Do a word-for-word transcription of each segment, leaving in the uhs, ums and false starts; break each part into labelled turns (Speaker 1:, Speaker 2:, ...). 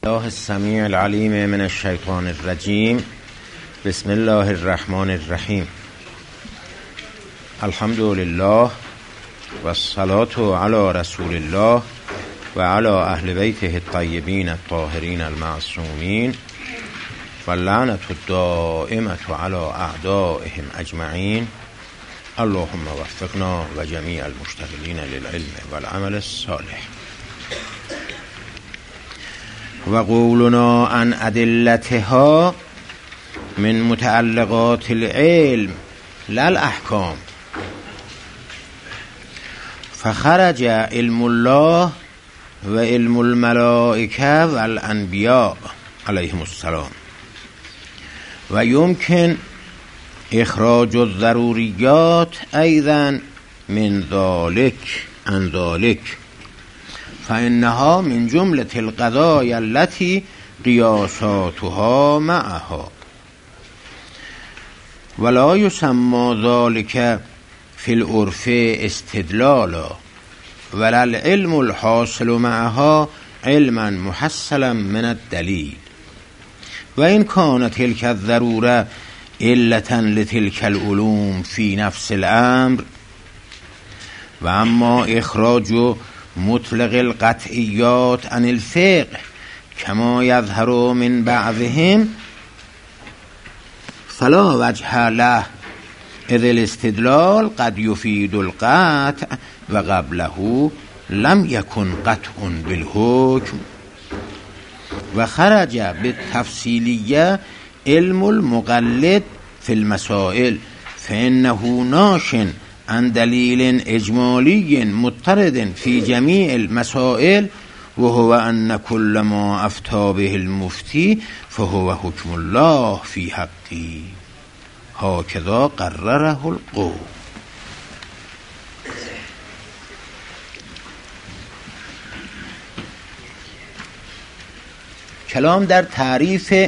Speaker 1: الله السمیع العلیم من الشیطان الرجیم. بسم الله الرحمن الرحیم. الحمد لله و الصلاة علی رسول الله و علی اهل بیته الطیبین الطاهرین المعصومین و لعنة الدائمة علی اعدائهم اجمعین. اللهم وفقنا و جمیع المشتغلین للعلم والعمل الصالح. و قولنا عن ادلتها من متعلقات العلم لا الاحکام. فخرج علم الله و علم الملائکه و الانبیاء علیهم السلام و یمکن اخراج الضروریات ایضا من ذلك عن ذلك فإنها من جملة القضايا التي قياساتها معها ولا يسمى ذلك في العرف استدلالا ولا العلم الحاصل معها علما محصلا من الدليل وإن كانت تلك الضرورة علة لتلك العلوم في نفس الأمر. و اما اخراج مطلق القطعیات عن الفقه کما یظهر من بعضهم فلا وجه له اذ الاستدلال قد يفيد القطع و قبله لم يكن قطع بالحكم. و خرج بالتفصیلیه علم المقلد في المسائل فإنه ناش عن دلیل اجمالی مضطرد فی جمیع المسائل و هو ان كل ما افتى به المفتی فهو حکم الله فی حقی هكذا قرره القوم. کلام در تعریف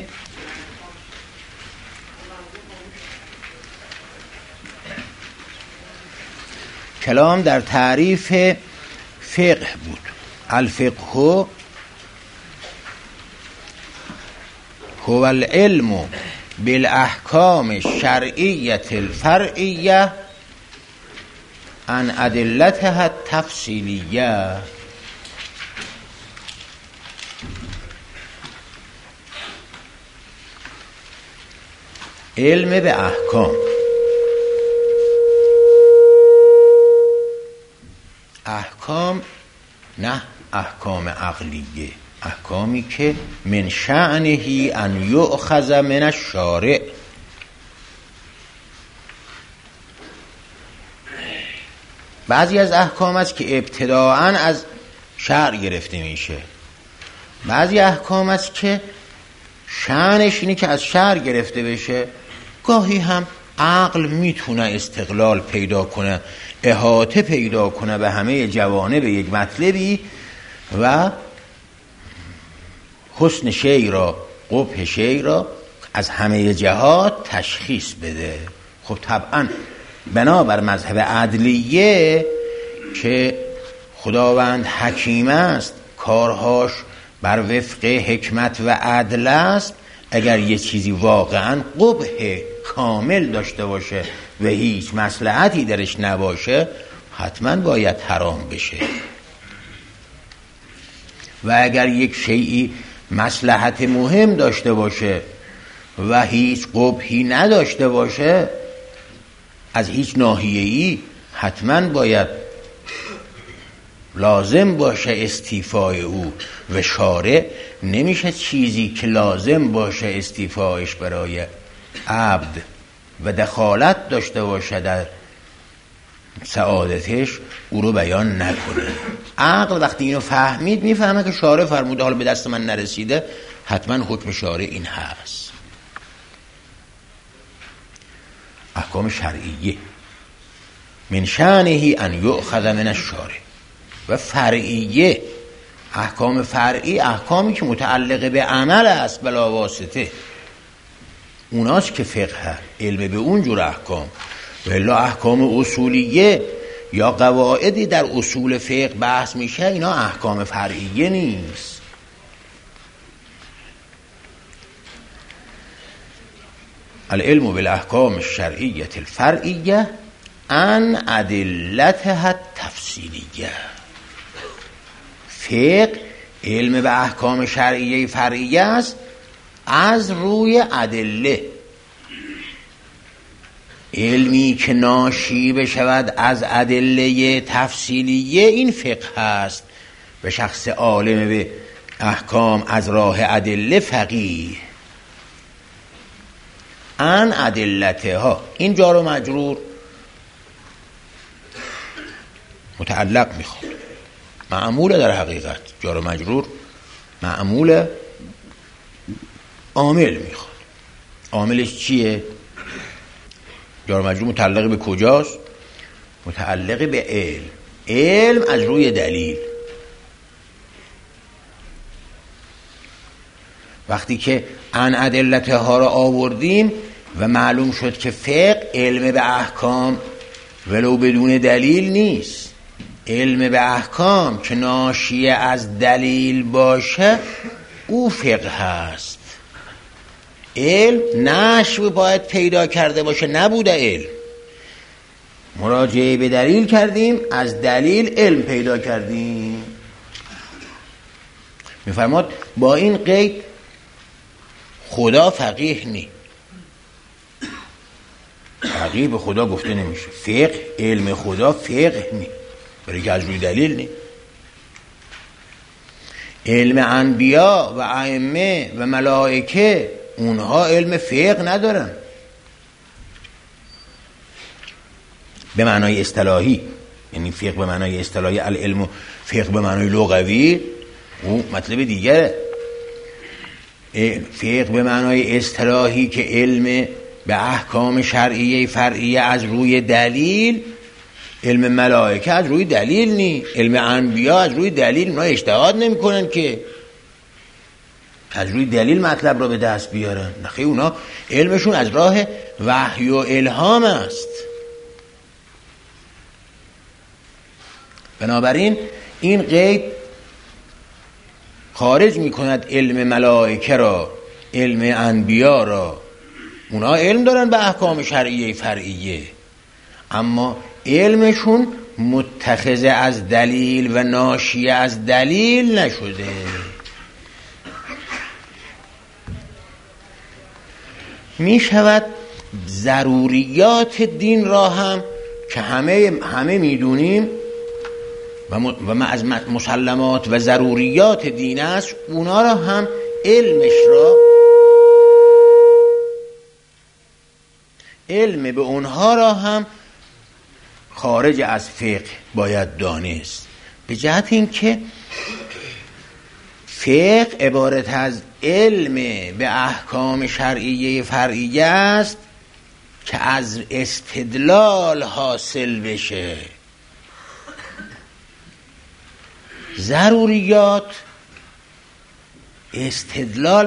Speaker 1: کلام در تعریف فقه بود. الفقه هو العلم بالاحکام الشرعیه الفرعیه عن ادلتها التفصیلیه. علم به احکام، احکام نه احکام عقلیه، احکامی که من شأنه ان یؤخذ من الشارع. بعضی از احکام است که ابتداءً از شرع گرفته میشه، بعضی احکام است که شأنش اینه که از شرع گرفته بشه. گاهی هم عقل میتونه استقلال پیدا کنه، احاطه پیدا کنه به همه جوانب یک مطلبی و حسن شی را، قبح شی را از همه جهات تشخیص بده. خب طبعا بنابر مذهب عدلیه که خداوند حکیم است، کارهاش بر وفق حکمت و عدل است، اگر یه چیزی واقعا قبح کامل داشته باشه و هیچ مصلحتی درش نباشه حتما باید حرام بشه، و اگر یک شیئی مصلحت مهم داشته باشه و هیچ قبحی نداشته باشه از هیچ ناحیه‌ای حتما باید لازم باشه استیفای او. و شارع نمیشه چیزی که لازم باشه استیفایش برای عبد و دخالت داشته باشه در سعادتش او رو بیان نکنه. عقل وقتی اینو فهمید میفهمه که شارع فرموده حالا به دست من نرسیده، حتما حکم شارع این هست. احکام شرعیه من شأنه ان یؤخذ من الشارع. و فرعیه، احکام فرعی احکامی که متعلق به عمل است بلا واسطه، اوناست که فقه علم به اون جور احکام. و الا احکام اصولیه یا قواعدی در اصول فقه بحث میشه، اینا احکام فرعیه نیست. العلم بالاحکام الشرعیه الفرعیه عن ادلتها التفصیلیه. فقه علم به احکام شرعیه فرعیه است از روی ادله. علمی که ناشی بشود از ادله تفصیلیه این فقه است. به شخص عالم به احکام از راه ادله فقیه. ان ادلتها، این جار و مجرور متعلق میخواد، معموله در حقیقت. جار و مجرور معمول عامل میخواد. عاملش چیه؟ جار و مجرور متعلق به کجاست؟ متعلق به علم. علم از روی دلیل. وقتی که ان ادلته ها را آوردیم و معلوم شد که فقه علم به احکام ولو بدون دلیل نیست. علم به احکام که ناشی از دلیل باشه او فقه هست. علم نشو باید پیدا کرده باشه، نبوده علم. مراجعه به دلیل کردیم، از دلیل علم پیدا کردیم. میفرماد با این قید خدا فقیه نی. فقیه به خدا گفته نمیشه. فقه علم خدا فقه نی، برای که از روی دلیل نی. علم انبیا و ائمه و ملائکه اونها علم فقه ندارن به معنای اصطلاحی. یعنی فقه به معنای اصطلاحی، العلم و فقه به معنای لغوی او مطلب دیگره. فقه به معنای اصطلاحی که علم به احکام شرعیه فرعیه از روی دلیل. علم ملائکه از روی دلیل نی، علم انبیا از روی دلیل. اونا اجتهاد نمی کنن که از روی دلیل مطلب را به دست بیارن. نخیر، اونا علمشون از راه وحی و الهام است. بنابراین این قید خارج می کند علم ملائکه را، علم انبیا را. اونا علم دارن به احکام شرعیه فرعیه، اما علمشون متخذ از دلیل و ناشی از دلیل نشده. می شود ضروریات دین را هم که همه همه می دونیم و ما از مسلمات و ضروریات دین است، اونا را هم علمش را علم به اونها را هم خارج از فقه باید دانست. به جهت این که فقه عبارت از علم به احکام شرعیه فرعیه است که از استدلال حاصل بشه. ضروریات استدلال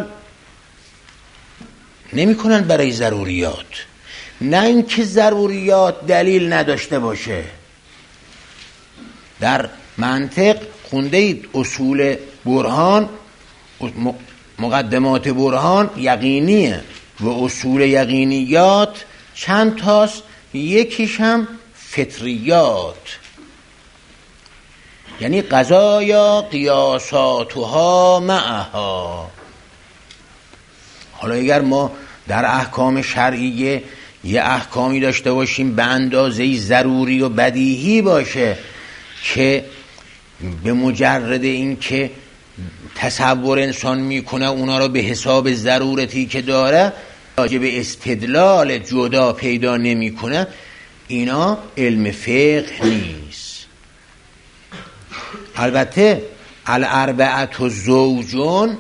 Speaker 1: نمی کنن برای ضروریات، نه اینکه ضروریات دلیل نداشته باشه. در منطق خونده اید اصول برهان، مقدمات برهان یقینیه و اصول یقینیات چند تاست، یکیش هم فطریات، یعنی قضایا قیاساتها معها. حالا اگر ما در احکام شرعیه یه احکامی داشته باشیم به اندازه ضروری و بدیهی باشه که به مجرد این که تصور انسان میکنه اونا رو به حساب ضرورتی که داره راجع به استدلال جدا پیدا نمیکنه، اینا علم فقه نیست. البته الاربعه و زوجون،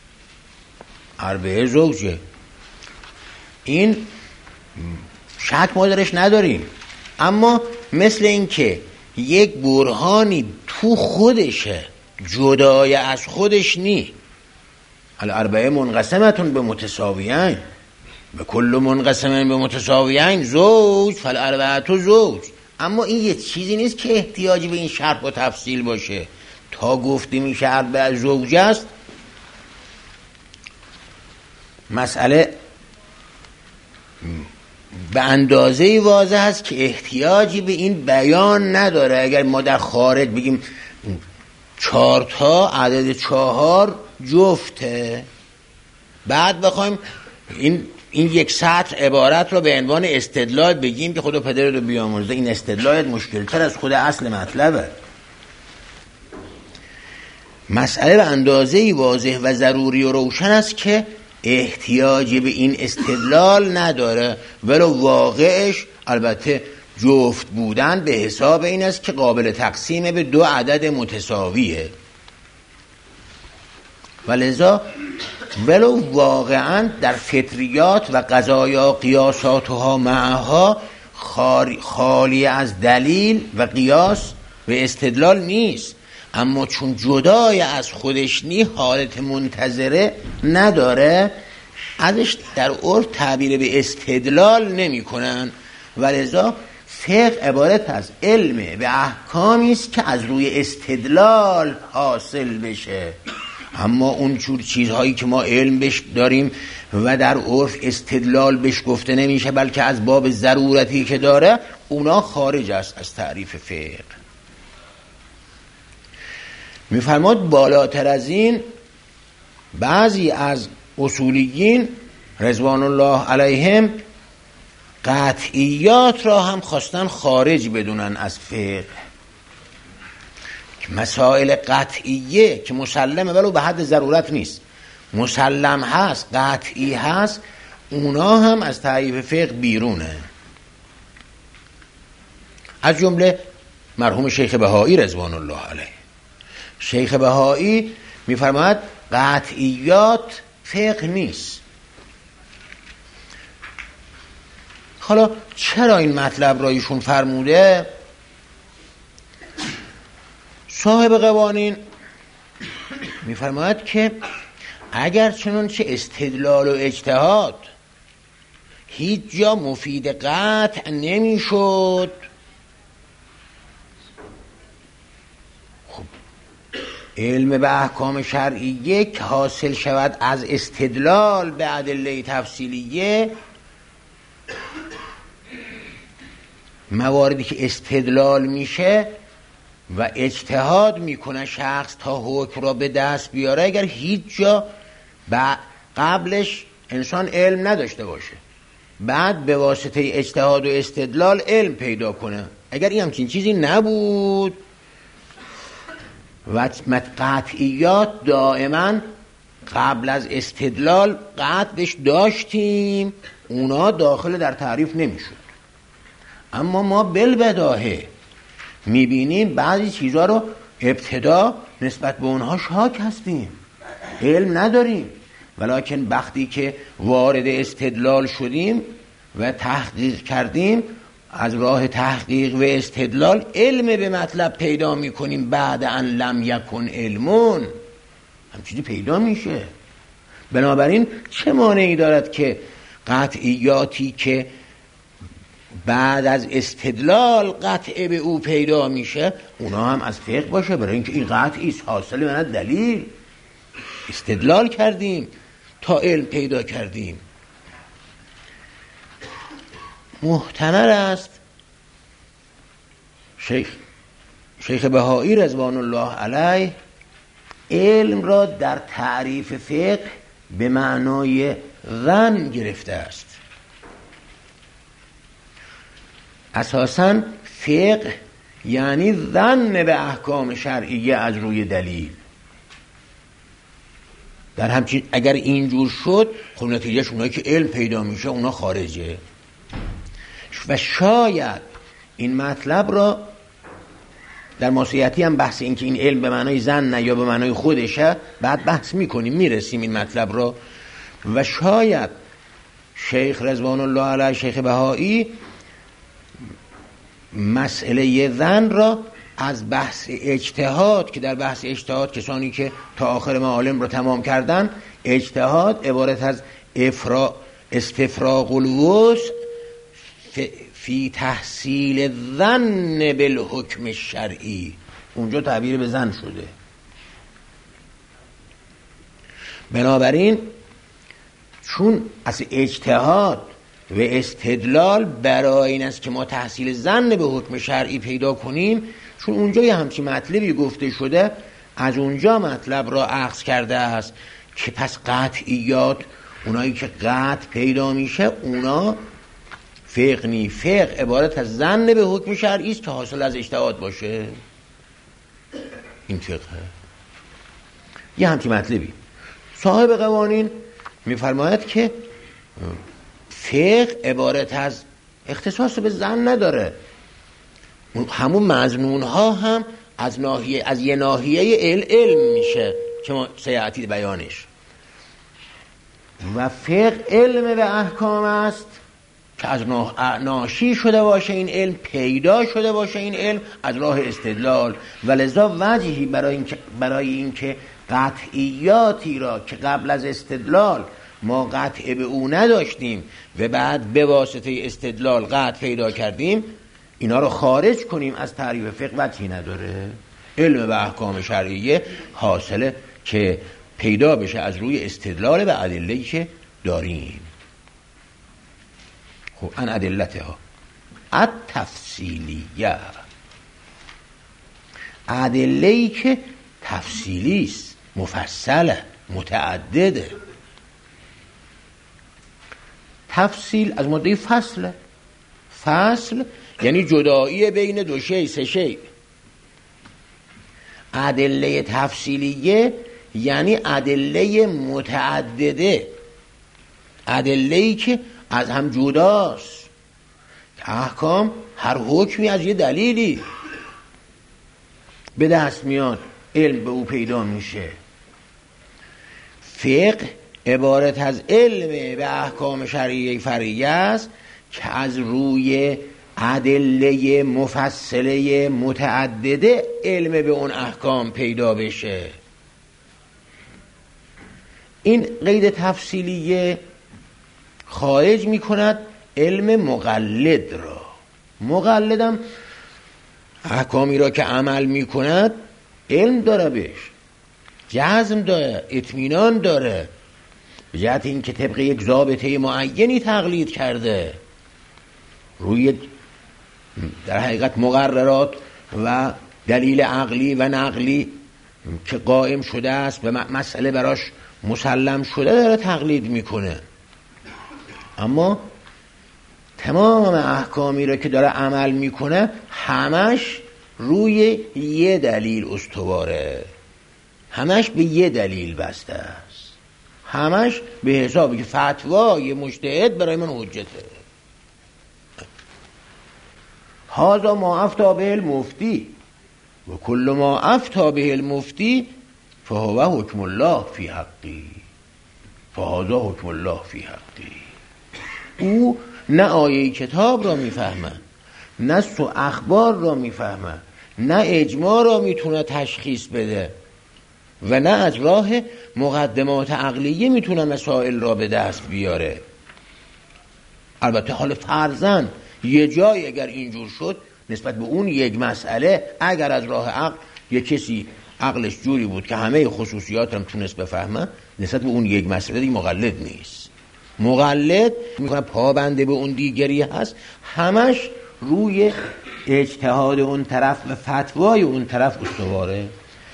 Speaker 1: اربعه زوجه، این شک ما درش نداریم، اما مثل این که یک برهانی تو خودشه جدای از خودش نی. الاربعه منقسمتون به متساویین به کل منقسمین به متساویین زوج فالاربعه زوج. اما این یه چیزی نیست که احتیاجی به این شرح و تفصیل باشه. تا گفته میشه اربعه زوج است، مسئله به اندازه‌ای واضح است که احتیاجی به این بیان نداره. اگر ما در خارج بگیم چهار تا عدد چهار جفته، بعد بخوایم این این یک سطر عبارت رو به عنوان استدلال بگیم که خدا پدر رو بیامرزه، این استدلال مشکل تر از خود اصل مطلبه. مسئله به اندازه‌ای واضح و ضروری و روشن است که احتیاجی به این استدلال نداره، ولو واقعش البته جفت بودن به حساب این است که قابل تقسیم به دو عدد متساویه، ولذا ولو واقعا در فطریات و قضایا قیاساتها معها خالی از دلیل و قیاس و استدلال نیست، اما چون جدای از خودش نی حالت منتظره نداره، ازش در عرف تعبیر به استدلال نمی کنن. ولذا فقه عبارت از علم به احکامی است که از روی استدلال حاصل بشه. اما اون جور چیزهایی که ما علم بش داریم و در عرف استدلال بش گفته نمیشه، بلکه از باب ضرورتی که داره، اونا خارج است از تعریف فقه. میفرماد بالاتر از این بعضی از اصولیین رضوان الله علیهم قطعیات را هم خواستن خارج بدونن از فقه. مسائل قطعیه که مسلمه ولو به حد ضرورت نیست، مسلم هست، قطعی هست، اونا هم از تعریف فقه بیرونه. از جمله مرحوم شیخ بهایی رضوان الله علیه، شیخ بهایی میفرماید قطعیات فقه نیست. حالا چرا این مطلب را ایشون فرموده؟ صاحب قوانین میفرماید که اگر چنانچه استدلال و اجتهاد هیچ جا مفید قطع نمیشد، خب علم به احکام شرعیه که حاصل شود از استدلال به ادله تفصیلیه، مواردی که استدلال میشه و اجتهاد میکنه شخص تا حکم را به دست بیاره، اگر هیچ جا قبلش انسان علم نداشته باشه، بعد به واسطه اجتهاد و استدلال علم پیدا کنه، اگر این همچین چیزی نبود و قطعیات دائما قبل از استدلال قطعش داشتیم، اونا داخل در تعریف نمیشد. اما ما بالبداهه میبینیم بعضی چیزها رو ابتدا نسبت به اونها شاک هستیم، علم نداریم، ولیکن وقتی که وارد استدلال شدیم و تحقیق کردیم، از راه تحقیق و استدلال علم به مطلب پیدا میکنیم. بعد ان لم یکن علمون هم چیزی پیدا میشه. بنابراین چه مانعی دارد که قطعیاتی که بعد از استدلال قطعه به او پیدا میشه اونا هم از فقه باشه؟ برای اینکه این قطعی است، حاصل من دلیل استدلال کردیم تا علم پیدا کردیم. محتمل است شیخ شیخ بهایی رضوان الله علیه علم را در تعریف فقه به معنای ظن گرفته است. اساساً فقه یعنی ظن به احکام شرعیه از روی دلیل. در همچین اگر اینجور شد، خب نتیجهش اونایی که علم پیدا میشه اونا خارجه. و شاید این مطلب را در ماسیحتی هم بحث این که این علم به معنای ظن نه یا به معنای خودشه بعد بحث میکنیم، میرسیم این مطلب را. و شاید شیخ رضوان الله علیه شیخ بهایی مسئله ظن را از بحث اجتهاد، که در بحث اجتهاد کسانی که تا آخر معالم را تمام کردن، اجتهاد عبارت از افرا استفراغ الوسع فی تحصیل الظن بالحکم الشرعی، اونجا تعبیر به ظن شده. بنابراین چون از اجتهاد و استدلال برای این است که ما تحصیل ظن به حکم شرعی پیدا کنیم، چون اونجا یه همچین مطلبی گفته شده، از اونجا مطلب را اخذ کرده است که پس قطعیات، اونایی که قطع پیدا میشه، اونا فقنی. فقه عبارت از ظن به حکم شرعی است که حاصل از اجتهاد باشه. این فقه یه همچین مطلبی. صاحب قوانین میفرماید که فقه عبارت از اختصاص به ظن نداره، همون مظنون ها هم از ناحیه از یه ناحیه علم, علم میشه که ما سیاتی بیانش. و فقه علم به احکام است که از ناشی شده باشه این علم، پیدا شده باشه این علم از راه استدلال. و لذا وجهی برای این که برای این که قطعیاتی را که قبل از استدلال ما قطع به او نداشتیم و بعد به واسطه استدلال قطع پیدا کردیم، اینا رو خارج کنیم از تعریف فقه وجهی نداره. علم به احکام شرعیه حاصله که پیدا بشه از روی استدلال به ادله‌ای که داریم. خب ان ادلتها التفصیلیه، ادله‌ای که تفصیلی است، مفصله، متعدده. تفصیل از ماده فصله. فصل یعنی جدایی بین دو شی، سه شی. ادله تفصیلیه یعنی ادله متعدده، ادله‌ای که از هم جداست. احکام هر حکمی از یه دلیلی به دست میاد، علم به او پیدا میشه. فقه عبارت از علم به احکام شرعی فرعیه است که از روی ادله مفصله متعدده علم به اون احکام پیدا بشه. این قید تفصیلیه خارج می کند علم مقلد را. مقلدم احکامی را که عمل می کند علم داره، بهش جزم داره، اطمینان داره، به جهت این که طبق یک ضابطه معینی تقلید کرده، روی در حقیقت مقررات و دلیل عقلی و نقلی که قائم شده است و مسئله براش مسلم شده داره تقلید میکنه. اما تمام احکامی را که داره عمل میکنه همش روی یه دلیل استواره، همش به یه دلیل بسته است، همش به حسابی که فتوای مجتهد برای من حجته. هذا ما افتی به المفتی و کل ما افتی به المفتی فهو حکم الله فی حقی فهذا حکم الله فی حقی. او نه آیه کتاب را میفهمه، نه سو اخبار را میفهمه، نه اجماع را میتونه تشخیص بده و نه از راه مقدمات عقلیه میتونه مسائل را به دست بیاره. البته حال فرضاً یه جای اگر اینجور شد نسبت به اون یک مسئله، اگر از راه عقل یک کسی عقلش جوری بود که همه خصوصیات هم تونست بفهمه، نسبت به اون یک مسئله دیگه مقلد نیست. مقلد میکنه پابنده به اون دیگری هست، همش روی اجتهاد اون طرف و فتوای اون طرف استواره.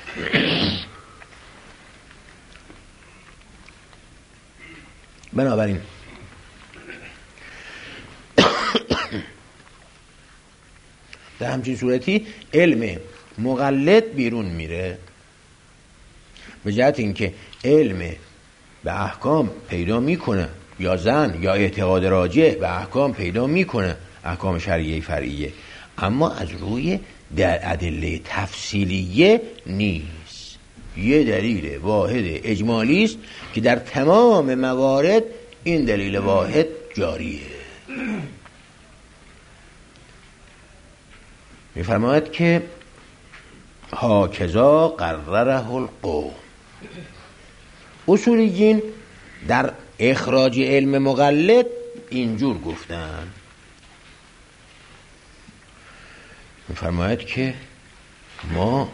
Speaker 1: بنابراین در همچین صورتی علم مقلد بیرون میره، به جهت اینکه علم به احکام پیدا میکنه، یا زن یا اعتقاد راجع به احکام پیدا میکنه، احکام شرعیه فرعیه، اما از روی در ادله تفصیلیه نیست. یه دلیل واحد اجمالی است که در تمام موارد این دلیل واحد جاریه. میفرماید که هاکذا قرره القوم. اصولیین در اخراج علم مقلد اینجور گفتن. میفرماید که ما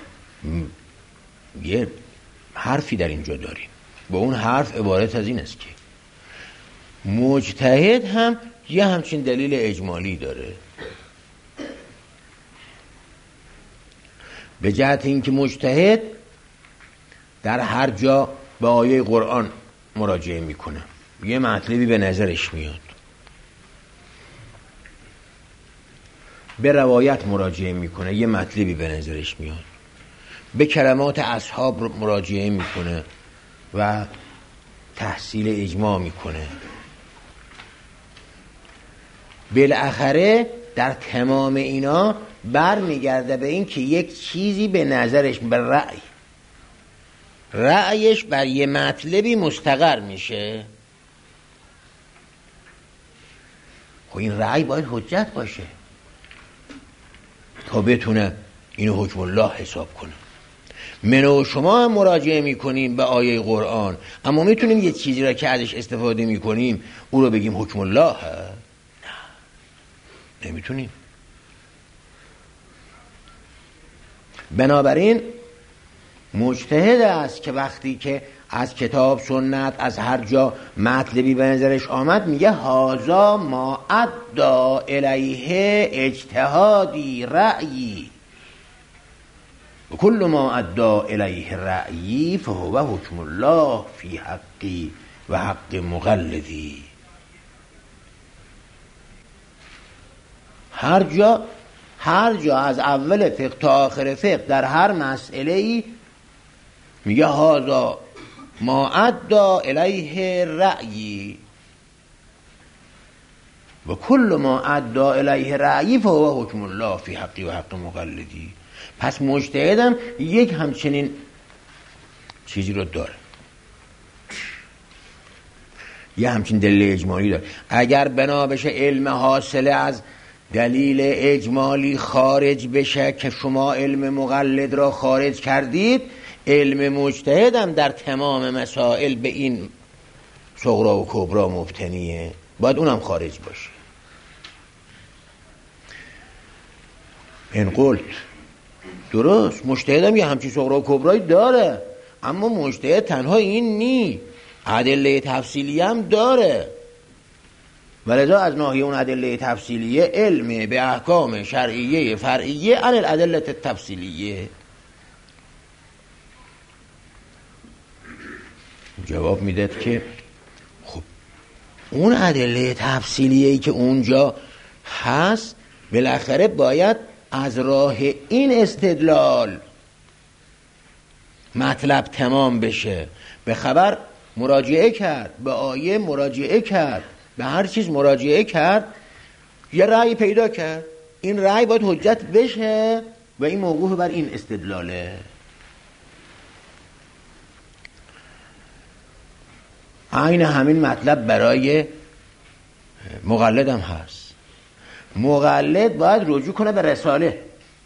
Speaker 1: یه حرفی در اینجا داریم، با اون حرف عبارت از این است که مجتهد هم یه همچین دلیل اجمالی داره، به جهت اینکه مجتهد در هر جا به آیه قرآن مراجعه میکنه، یه مطلبی به نظرش میاد، به روایت مراجعه میکنه، یه مطلبی به نظرش میاد، به کلمات اصحاب مراجعه میکنه و تحصیل اجماع میکنه. بالاخره در تمام اینا بر میگرده به این که یک چیزی به نظرش، به رأی رأیش بر یه مطلبی مستقر میشه. خب این رأی باید حجت باشه تا بتونه اینو حکم الله حساب کنه. من و شما هم مراجعه میکنیم به آیه قرآن، اما میتونیم یه چیزی را که ازش استفاده میکنیم او رو بگیم حکم الله؟ نه، نمیتونیم. بنابراین مجتهد است که وقتی که از کتاب سنت از هر جا مطلبی به نظرش آمد میگه هازا ما ادعا الیه اجتهادی رأیی و کل ما ادعا الیه رأیی فهو حکم الله فی حقی و حق مقلدی. هر جا هر جا از اول فقه تا آخر فقه در هر مسئله‌ای میگه هازا ما ادعا الیه رأیی و کل ما ادعا الیه رأیی فهو حکم الله فی حقی و حق مقلدی. پس مجتهدم یک همچنین چیزی رو داره، یه همچین دلیل اجمالی داره. اگر بنا بشه علم حاصله از دلیل اجمالی خارج بشه که شما علم مقلد را خارج کردید، علم مجتهدم در تمام مسائل به این صغرا و کبرا مبتنیه، باید اونم خارج باشه. این قلت درست، مجتهدم یه همچین صغرا و کبرایی داره، اما مجتهد تنها این نی، ادله تفصیلی هم داره، ولذا از ناحیه اون ادله تفصیلیه علم به احکام شرعیه فرعیه عن الادله التفصیلیه. جواب میداد که خب اون ادله تفصیلیه‌ای که اونجا هست بالاخره باید از راه این استدلال مطلب تمام بشه. به خبر مراجعه کرد، به آیه مراجعه کرد، به هر چیز مراجعه کرد، یه رأی پیدا کرد، این رأی باید حجت بشه و این موقوف بر این استدلاله. عین همین مطلب برای مقلد هم هست. مقلد باید رجوع کنه به رساله.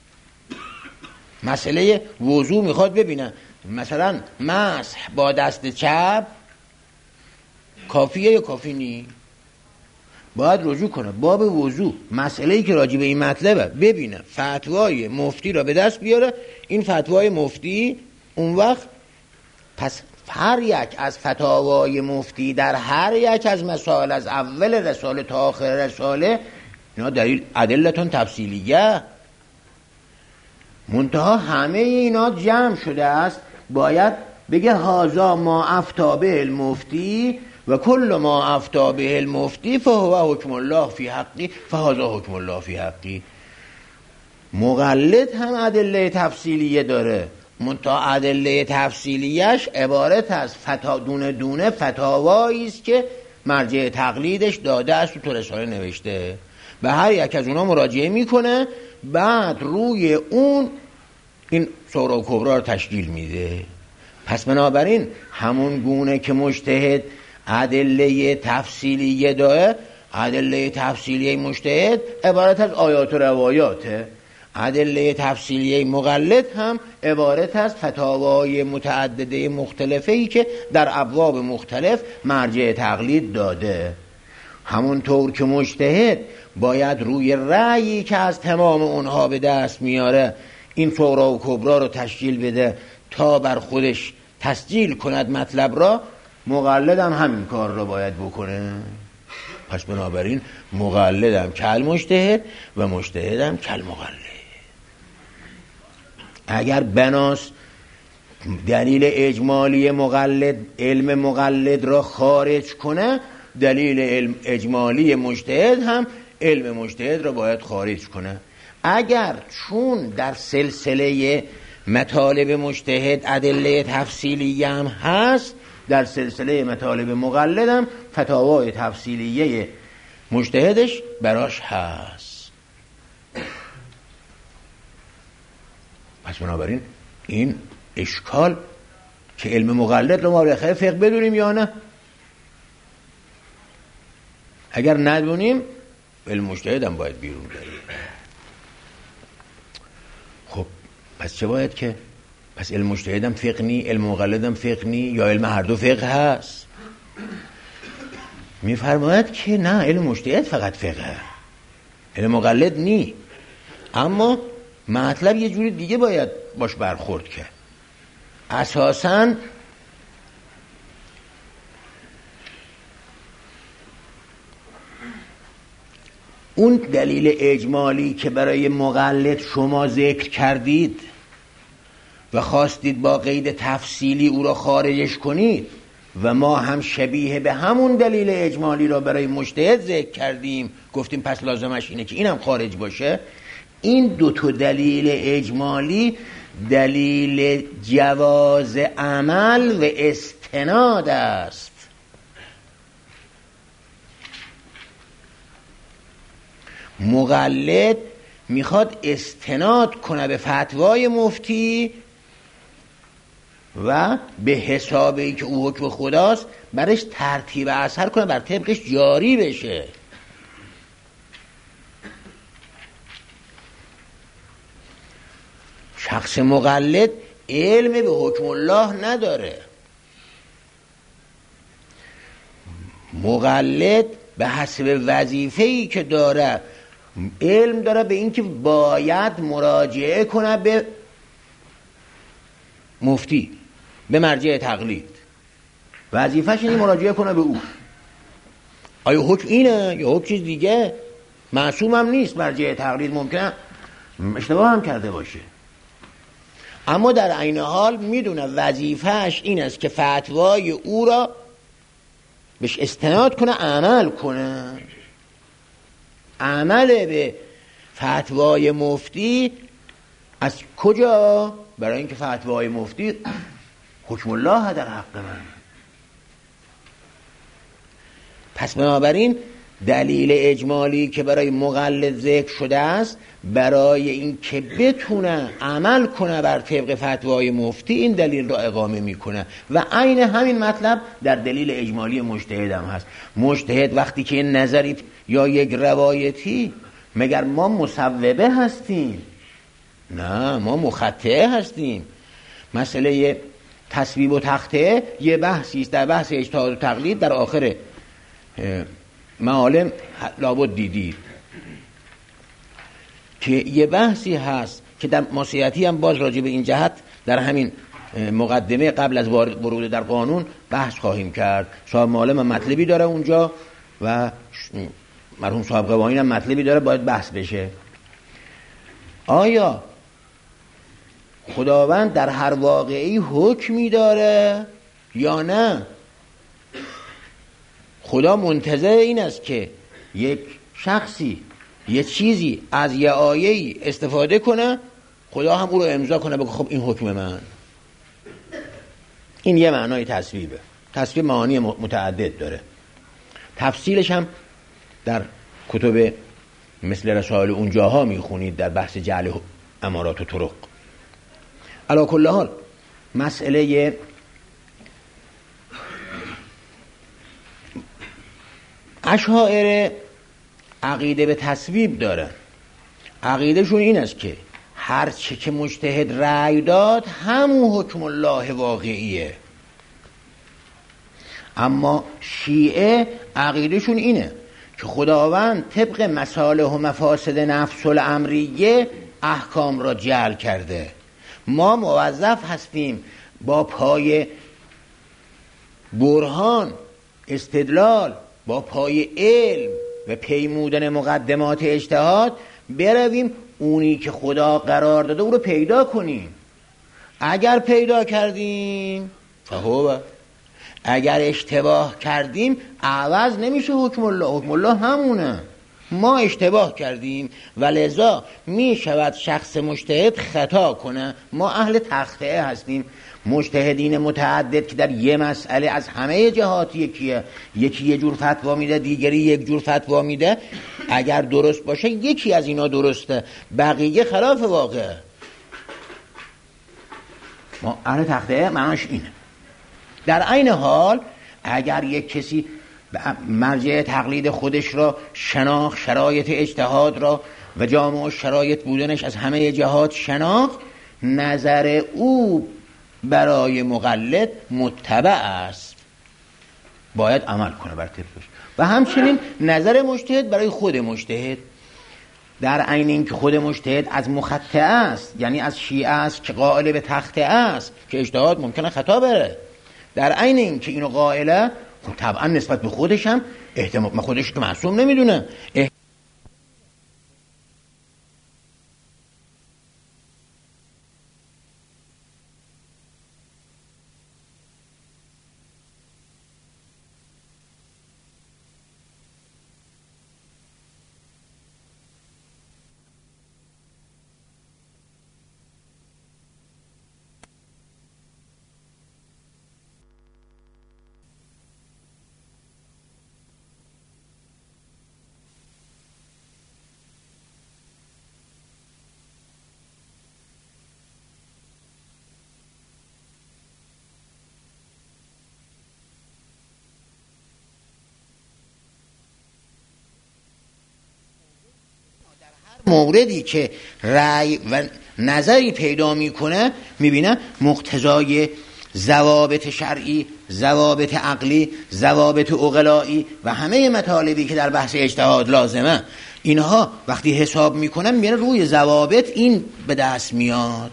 Speaker 1: مسئله وضو میخواد ببینه مثلا مسح با دست چپ کافیه یا کافی نی، باید رجوع کنه باب وضو، مسئله‌ای که راجع به این مطلبه ببینه، فتوای مفتی را به دست بیاره. این فتوای مفتی اون وقت پس هر یک از فتاوای مفتی در هر یک از مسائل از اول رساله تا آخر رساله اینا دلیل ادلتون تفصیلیه، منتها همه اینا جمع شده است. باید بگه هازا ما افتا به المفتی و کل ما افتا به المفتی فهو حکم الله فی حقی فهذا حکم الله فی حقی. مقلد هم ادله تفصیلیه داره، منتها ادله تفصیلیش عبارت از فتا دونه دونه فتاوایی است که مرجع تقلیدش داده است و تو رساله نوشته، به هر یک از اونا مراجعه میکنه، بعد روی اون این صغرا و کبرا رو تشکیل میده. پس بنابراین همون گونه که مجتهد ادله تفصیلیه داره، ادله تفصیلیه مجتهد عبارت از آیات و روایاته، ادله تفصیلیه مقلد هم عبارت از فتاوای متعدده مختلفه‌ای که در ابواب مختلف مرجع تقلید داده. همونطور که مجتهد باید روی رأیی که از تمام اونها به دست میاره این صغرا و کبرا رو تشکیل بده تا بر خودش تسجیل کند مطلب را، مقلد هم همین کار را باید بکنه. پس بنابراین مقلدم کل مجتهد و مجتهدم کل مقلد. اگر بناس دلیل اجمالی مقلد علم مقلد را خارج کنه، دلیل علم اجمالی مجتهد هم علم مجتهد را باید خارج کنه. اگر چون در سلسله مطالب مجتهد ادله تفصیلیه هم هست، در سلسله مطالب مقلد هم فتاوای تفصیلیه مجتهدش براش هست. پس بنابراین این اشکال که علم مقلد رو ما بالاخره فقه بدونیم یا نه. اگر ندونیم علم مجتهد هم باید بیرون بریم. خب پس چه باید که؟ پس علم مجتهد هم فقه نی، علم مقلد هم فقه نی، یا علم هر دو فقه هست؟ میفرماید که نه، علم مجتهد فقط فقه، علم مقلد نی. اما مطلب یه جوری دیگه باید باش برخورد کرد. اساساً اون دلیل اجمالی که برای مقلد شما ذکر کردید و خواستید با قید تفصیلی او را خارجش کنید و ما هم شبیه به همون دلیل اجمالی را برای مجتهد ذکر کردیم، گفتیم پس لازمش اینه که اینم خارج باشه. این دو تا دلیل اجمالی دلیل جواز عمل و استناد است. مقلد میخواد استناد کنه به فتوای مفتی و به حسابی که او حکم خداست برش ترتیب اثر کنه، بر طبقش جاری بشه. شخص مقلد علم به حکم الله نداره. مقلد به حسب وظیفه‌ای که داره علم داره به این که باید مراجعه کنه به مفتی، به مرجع تقلید. وظیفه‌ش اینه مراجعه کنه به او. آیا حکم اینه یا حکم چیز دیگه؟ معصوم هم نیست، مرجع تقلید ممکنه اشتباه هم کرده باشه، اما در عین حال میدونه وظیفه‌اش این است که فتوای او را بهش استناد کنه، عمل کنه. عمل به فتوای مفتی از کجا؟ برای اینکه فتوای مفتی حکم الله در حق من. پس بنابراین دلیل اجمالی که برای مقلد ذکر شده است برای این که بتونه عمل کنه بر طبق فتوای مفتی، این دلیل را اقامه میکنه و عین همین مطلب در دلیل اجمالی مجتهد هم هست. مجتهد وقتی که نظری یا یک روایتی، مگر ما مصوبه هستیم؟ نه، ما مخطئه هستیم. مسئله تصویب و تخطئه یه بحثی است در بحث اجتهاد و تقلید، در آخر معالم لابد دیدید که یه بحثی هست که در مصیحتی هم باز راجع به این جهت در همین مقدمه قبل از ورود در قانون بحث خواهیم کرد. صاحب معالم هم مطلبی داره اونجا و مرحوم صاحب قوانین هم مطلبی داره، باید بحث بشه. آیا خداوند در هر واقعی حکمی داره یا نه؟ خدا منتظر این است که یک شخصی یه چیزی از یه آیه‌ای استفاده کنه، خدا هم او رو امضا کنه بگه خب این حکم من. این یه معنای تصویبه. تصویب معانی متعدد داره، تفصیلش هم در کتب مثل رسائل اونجاها میخونید در بحث جعل امارات و طرق. علی کل حال مسئله اشاعره عقیده به تصویب دارن. عقیدهشون این است که هر چه که مجتهد رأی داد همون حکم الله واقعیه. اما شیعه عقیدهشون اینه که خداوند طبق مصالح و مفاسد نفس الامریه احکام را جعل کرده. ما موظف هستیم با پای برهان، استدلال، با پای علم و پیمودن مقدمات اجتهاد برویم اونی که خدا قرار داده او رو پیدا کنیم. اگر پیدا کردیم فهو، اگر اشتباه کردیم عوض نمیشه حکم الله. حکم الله همونه. ما اشتباه کردیم و لذا می شود شخص مجتهد خطا کنه. ما اهل تخطئه هستیم. مجتهدین متعدد که در یه مسئله از همه جهات یکیه، یکی یه جور فتوا میده، دیگری یک جور فتوا میده، اگر درست باشه یکی از اینا درسته، بقیه خلاف واقع. ما اهل تخطئه معناش اینه. در عین حال اگر یک کسی مرجع تقلید خودش را شناخت، شرایط اجتهاد را و جامع شرایط بودنش از همه جهات شناخت، نظر او برای مقلد متبع است، باید عمل کنه بر طبقش. و همچنین نظر مجتهد برای خود مجتهد، در عین این که خود مجتهد از مخطئه است، یعنی از شیعه است که قائل به تخطئه است که اجتهاد ممکنه خطا بره، در عین این که اینو قائله، خب طبعا نسبت به خودش هم احتمال، ما خودش که معصوم نمیدونه، موردی که رأی و نظری پیدا میکنه میبینه مقتضای ضوابط شرعی، ضوابط عقلی، ضوابط عقلایی و همه مطالبی که در بحث اجتهاد لازمه، اینها وقتی حساب میکنن میبینه روی ضوابط این به دست میاد.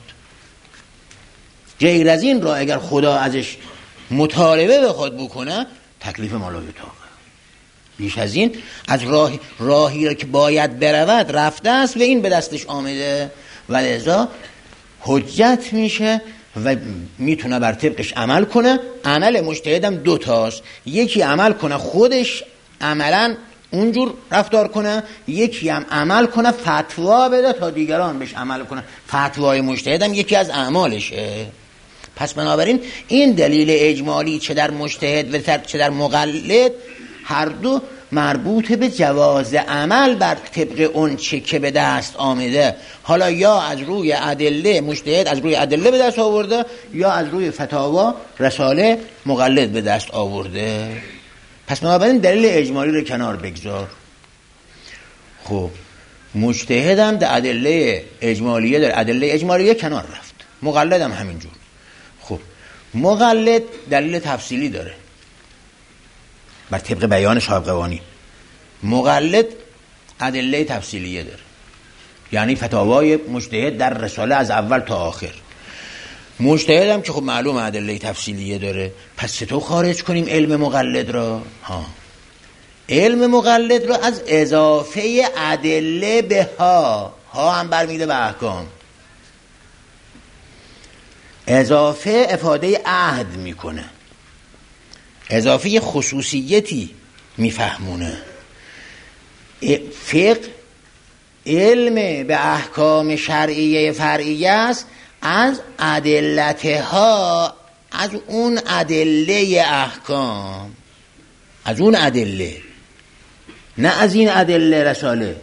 Speaker 1: غیر از این را اگر خدا ازش مطالبه بخواد بکنه تکلیف مالایطاقه. بیش از این از راه راهی را که باید برود رفته است و این به دستش آمده و لذا حجت میشه و میتونه بر طبقش عمل کنه. عمل مجتهدم دو تاست، یکی عمل کنه خودش عملا اونجور رفتار کنه، یکی هم عمل کنه فتوا بده تا دیگران بهش عمل کنه. فتوای مجتهدم یکی از اعمالشه. پس بنابراین این دلیل اجمالی چه در مجتهد و چه در مقلد هر دو مربوط به جواز عمل بر طبق اون چه که به دست آمده. حالا یا از روی ادله مجتهد از روی ادله به دست آورده یا از روی فتاوا رساله مقلد به دست آورده. پس بنابراین دلیل اجمالی رو کنار بگذار. خب مجتهد هم در ادله اجمالیه داره، ادله اجمالیه کنار رفت، مقلد هم همینجور. خب مقلد دلیل تفصیلی داره بر طبق بیان صاحب قوانی، مقلد ادله تفصیلیه داره، یعنی فتاوای مجتهد در رساله از اول تا آخر. مجتهد هم که خب معلوم ادله تفصیلیه داره. پس چطور خارج کنیم علم مقلد را؟ ها علم مقلد را از اضافه ادله به ها، ها هم برمیده به احکام، اضافه افاده عهد میکنه، اضافه خصوصیتی میفهمونه. فقه علم به احکام شرعیه فرعیه است از ادلتها، از اون ادله احکام، از اون ادله، نه از این ادله رساله.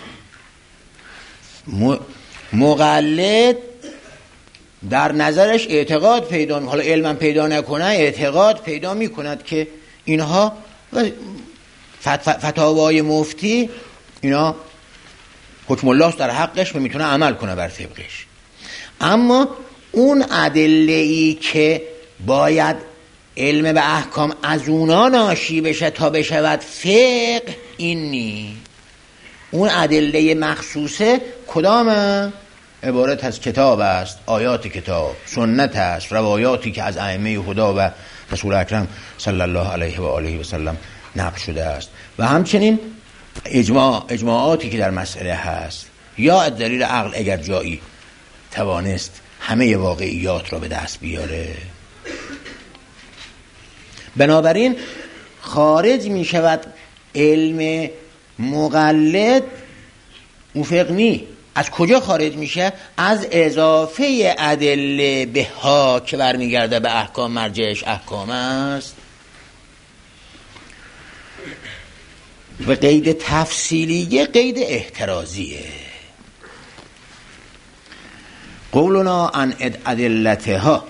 Speaker 1: مقلد در نظرش اعتقاد پیدا می، حالا علمم پیدا نکنه اعتقاد پیدا می کند که اینها فتاوای مفتی اینا حکم الله در حقش و میتونه عمل کنه بر طبقش. اما اون ادله‌ای که باید علم به احکام از اونا ناشی بشه تا بشود فقه، این نی. اون ادله مخصوصه کدامه؟ عبارت از کتاب است، آیات کتاب، سنت است، روایاتی که از ائمه خدا و رسول اکرم صلی الله علیه و آله و سلم نقل شده است. و همچنین اجماع اجماعاتی که در مسئله هست یا از دلیل عقل اگر جایی توانست همه واقعیات را به دست بیاره. بنابراین خارج می شود علم مقلد موفقنی. از کجا خارج میشه؟ از اضافه ادله به ها که برمیگرده به احکام، مرجعش احکام است. و قید تفصیلیه قید احترازیه. قولنا عن ادلتها،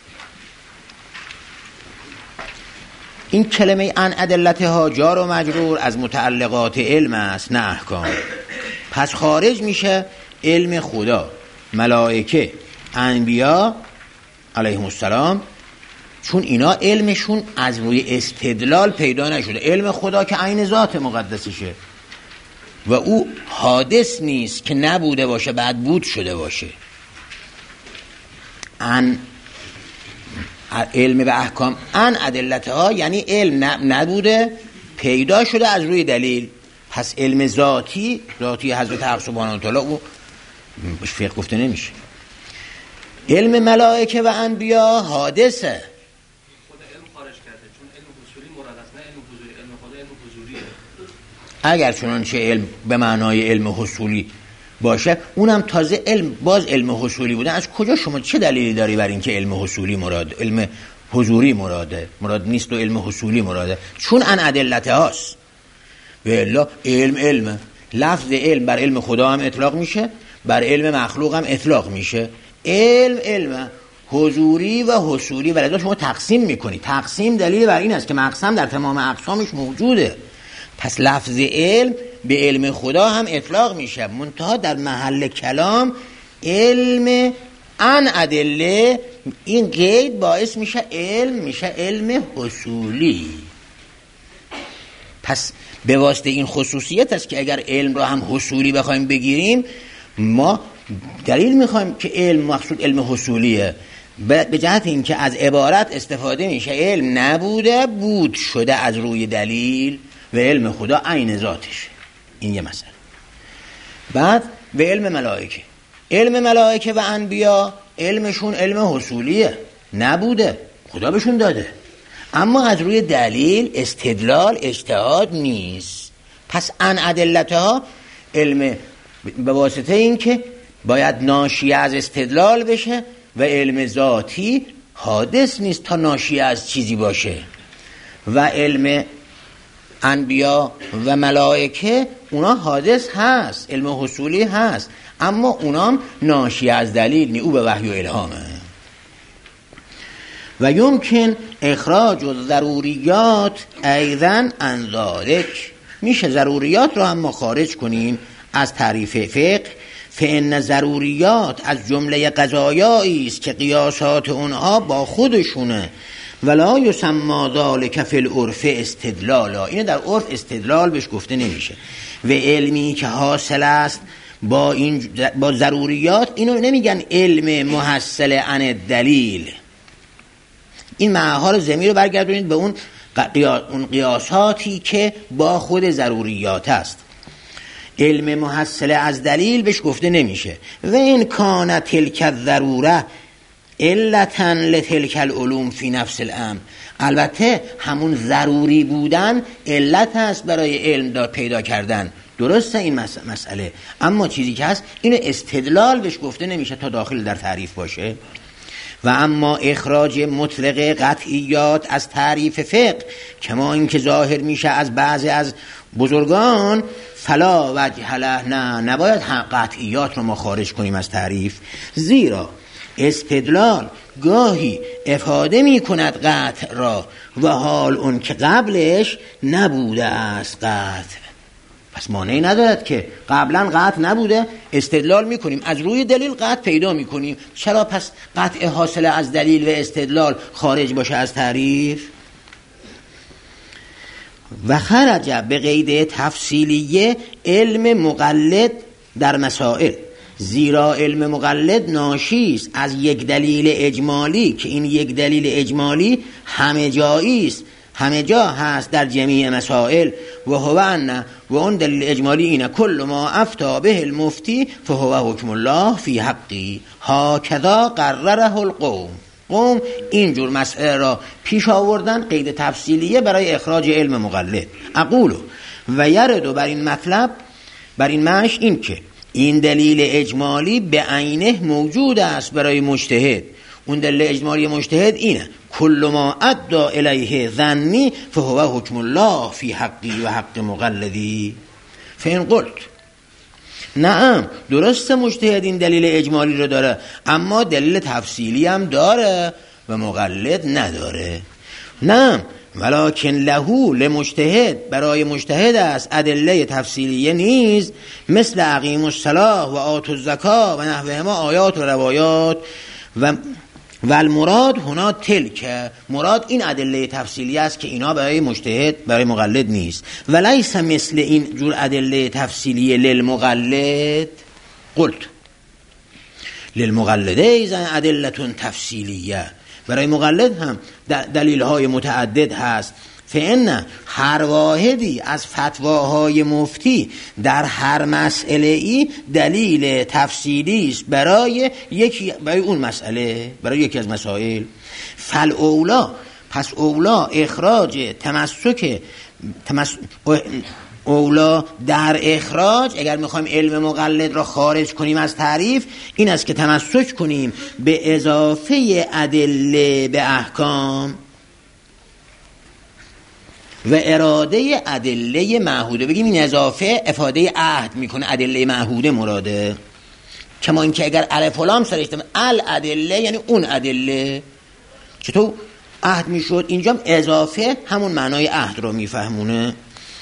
Speaker 1: این کلمه عن ادلتها جار و مجرور از متعلقات علم است نه احکام. پس خارج میشه علم خدا، ملائکه، انبیا علیهم السلام، چون اینا علمشون از روی استدلال پیدا نشده. علم خدا که عین ذات مقدسشه و او حادث نیست که نبوده باشه بعد بود شده باشه. ان علم به احکام ان ادلتها یعنی علم نبوده پیدا شده از روی دلیل. پس علم ذاتی ذاتی حضرت حق سبحانه و تعالی او فقه گفته نمیشه. علم ملائکه و انبیا حادثه.
Speaker 2: خود علم خارج کرده چون علم حصولی مراد است، نه علم حضوری. علم خدا علم حضوریه.
Speaker 1: اگر چنانچه علم به معنای علم حصولی باشه اونم تازه علم باز علم حصولی بوده. از کجا شما چه دلیلی داری بر این که علم حصولی مراد علم حضوری مراده مراد نیست و علم حصولی مراده؟ چون ان ادلته هاست. و الا علم علم لفظ علم بر علم خدا هم اطلاق میشه، بر علم مخلوق هم اطلاق میشه. علم علم حضوری و حصولی. ولی شما تقسیم میکنی. تقسیم دلیل بر این است که مقسم در تمام اقسامش موجوده. پس لفظ علم به علم خدا هم اطلاق میشه، منتها در محل کلام علم ان ادله این قید باعث میشه علم میشه علم حصولی. پس به واسطه این خصوصیت است که اگر علم را هم حصولی بخوایم بگیریم ما دلیل میخوایم که علم مقصود علم حصولیه، به جهت این که از عبارت استفاده میشه علم نبوده بود شده از روی دلیل و علم خدا عین ذاتشه. این یه مسئله. بعد به علم ملائکه، علم ملائکه و انبیا علمشون علم حصولیه نبوده خدا بهشون داده، اما از روی دلیل استدلال اجتهاد نیست. پس ان ادلتها علم به واسطه این که باید ناشی از استدلال بشه و علم ذاتی حادث نیست تا ناشی از چیزی باشه. و علم انبیا و ملائکه اونا حادث هست، علم حصولی هست، اما اونام ناشی از دلیل نی، او به وحی و الهامه. و یمکن اخراج الضروریات ایضا عن ذلک، میشه ضروریات رو هم ما خارج کنیم از تعریف فقه. فان ضروریات از جمله قضایایی است که قیاسات اونها با خودشونه. ولا یسمى ذلک فی العرف استدلالا، اینو در عرف استدلال بهش گفته نمیشه. و علمی که حاصل است با این با ضروریات اینو نمیگن علم محصل عن دلیل. این معها رو ضمیر رو برگردونید به اون اون قیاساتی که با خود ضروریات است. علم محصل از دلیل بهش گفته نمیشه. و این کان تلک الضروره علتا لتلک العلوم فی نفس الامر، البته همون ضروری بودن علت است برای علم دار پیدا کردن، درسته این مسئله، اما چیزی که هست اینو استدلال بهش گفته نمیشه تا داخل در تعریف باشه. و اما اخراج مطلق قطعیات از تعریف فقه کما این که ظاهر میشه از بعضی از بزرگان فلا وجه له، نه نباید قطعیات رو ما خارج کنیم از تعریف، زیرا استدلال گاهی افاده می کند قطع را و حال اون که قبلش نبوده است قطع. پس مانعی ندارد که قبلا قطع نبوده استدلال می کنیم، از روی دلیل قطع پیدا می کنیم. چرا پس قطع حاصل از دلیل و استدلال خارج باشه از تعریف؟ و خرج به قید تفصیلیه علم مقلد در مسائل، زیرا علم مقلد ناشی است از یک دلیل اجمالی که این یک دلیل اجمالی همه جایی است همه جا هست در جمیع مسائل و هو ان و اون دلیل اجمالی اینه کل ما افتا به المفتی فهو حکم الله فی حقی هاکذا قرره القوم. قوم اینجور مسئله را پیش آوردن قید تفصیلیه برای اخراج علم مقلد. اقولو و یردو بر این مطلب بر این معنیش این که این دلیل اجمالی به عینه موجود است برای مجتهد. اون دلیل اجمالی مجتهد اینه کل ما ادعا الیه ظنی فهو حکم الله فی حقی و حق مقلدی. فین قلت نعم درست مجتهد این دلیل اجمالی رو داره اما دلیل تفصیلی هم داره و مقلد نداره. نعم ولکن لهو لمجتهد برای مجتهد است ادله تفصیلیه نیز مثل اقیم الصلاة و آتوا الزکاة و نحوهما آیات و روایات و و المراد هنا تلک. مراد این ادله تفصیلی است که اینا برای مجتهد برای مقلد نیست. ولیس مثل این جور ادله تفصیلی للمقلد. قلت للمقلد ایضا ادله تفصیلیه. برای مقلد هم دلیل های متعدد هست. فإن هر واحدی از فتواهای مفتی در هر مسئله ای دلیل تفصیلی است برای یکی برای اون مسئله برای یکی از مسائل. فل اولا پس اولا اخراج تمسک تمس اولا در اخراج اگر میخوایم علم مقلد را خارج کنیم از تعریف این است که تمسک کنیم به اضافه ادله به احکام و اراده ادله معهوده. بگیم این اضافه افاده عهد میکنه ادله معهوده مراده. کما اینکه اگر الف و لام سرش ال ادله یعنی اون ادله چطور عهد میشد اینجا اضافه همون معنای عهد رو میفهمونه.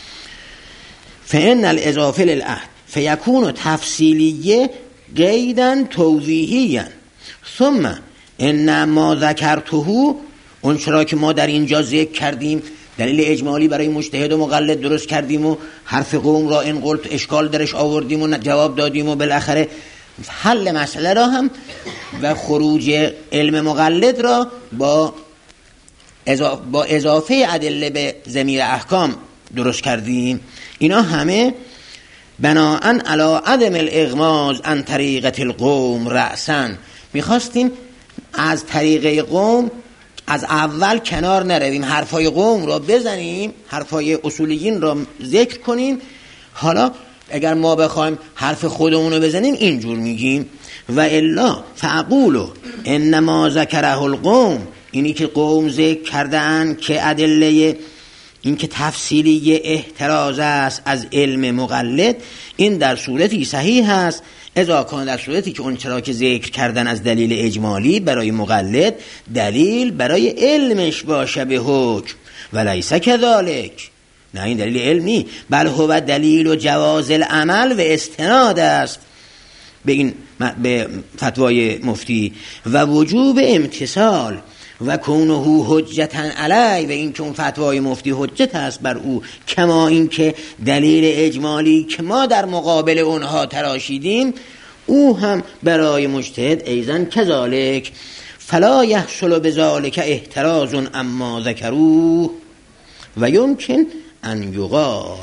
Speaker 1: فإن الاضافه للعهد فیکون تفصیلیه قیداً توضیحیاً ثم ان ما ذکرته اون چرا که ما در اینجا ذکر کردیم دلیل اجمالی برای مجتهد و مقلد درست کردیم و حرف قوم را این قلت اشکال درش آوردیم و جواب دادیم و بالاخره حل مسئله را هم و خروج علم مقلد را با اضافه, با اضافه ادله به ضمیر احکام درست کردیم. اینا همه بناءً علی عدم الاغماض عن طریقة القوم رأساً میخواستیم از طریقه قوم از اول کنار نرویم حرفای قوم را بزنیم حرفای اصولیین را ذکر کنیم. حالا اگر ما بخوایم حرف خودمون رو بزنیم اینجور میگیم و الا فاقولو انما ذکره القوم اینی که قوم ذکر کردن که ادله این که تفصیلی احتراز است از علم مقلد این در صورتی صحیح است اذا کان در صورتی که اون چرا که ذکر کردن از دلیل اجمالی برای مقلد دلیل برای علمش باشه به حکم ولیس کذالک. نه این دلیل علمی بل هو دلیل و جواز العمل و استناد است به این به فتوای مفتی و وجوب امتثال و کونه حجتا علی و این که اون فتوای مفتی حجت است بر او کما این که دلیل اجمالی که ما در مقابل اونها تراشیدیم او هم برای مجتهد ایضا کذالک فلا یحصل بذالک احتراز اما ذکروه و یمکن ان یقال.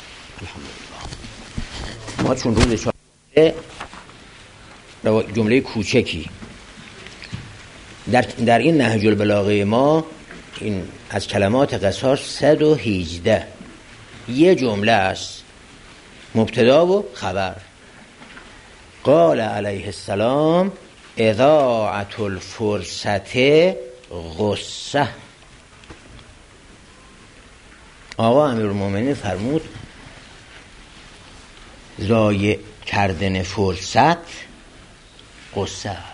Speaker 1: ما چون روز چهارشنبه جمله کوچکی در, در این نهج البلاغه ما این از کلمات قصاص صد و هجده یه جمله است مبتدا و خبر. قال علیه السلام اضاعت الفرصت غصه. آقا امیرالمومنین فرمود ضایع کردن فرصت غصه است.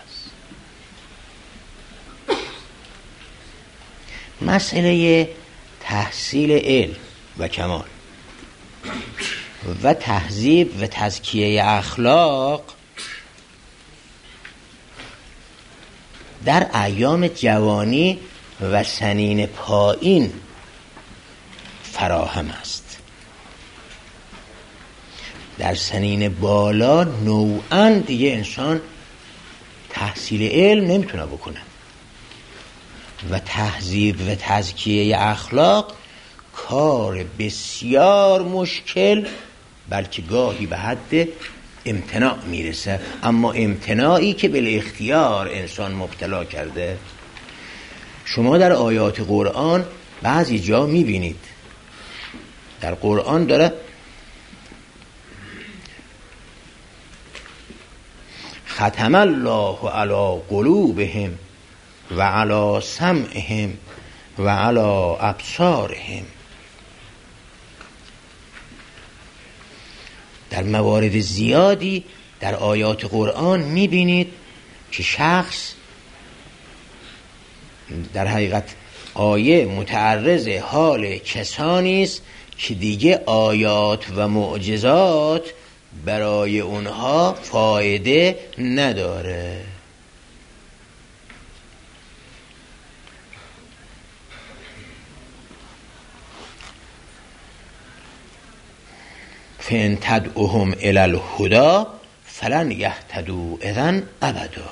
Speaker 1: مسئله تحصیل علم و کمال و تهذیب و تزکیه اخلاق در ایام جوانی و سنین پایین فراهم است. در سنین بالا نوعاً دیگه انسان تحصیل علم نمیتونه بکنه. و تهذیب و تزکیه اخلاق کار بسیار مشکل، بلکه گاهی به حد امتناع میرسه، اما امتناعی که بل اختیار انسان مبتلا کرده. شما در آیات قرآن بعضی جا میبینید در قرآن داره ختم الله علی قلوبهم و علی سمعهم و علی ابصارهم. در موارد زیادی در آیات قرآن میبینید که شخص در حقیقت آیه متعرض حال کسانی است که دیگه آیات و معجزات برای اونها فایده نداره. فَإِن تَدْعُهُمْ إِلَى الْهُدَى فَلَنْ يَهْتَدُوا إِذًا أَبَدًا.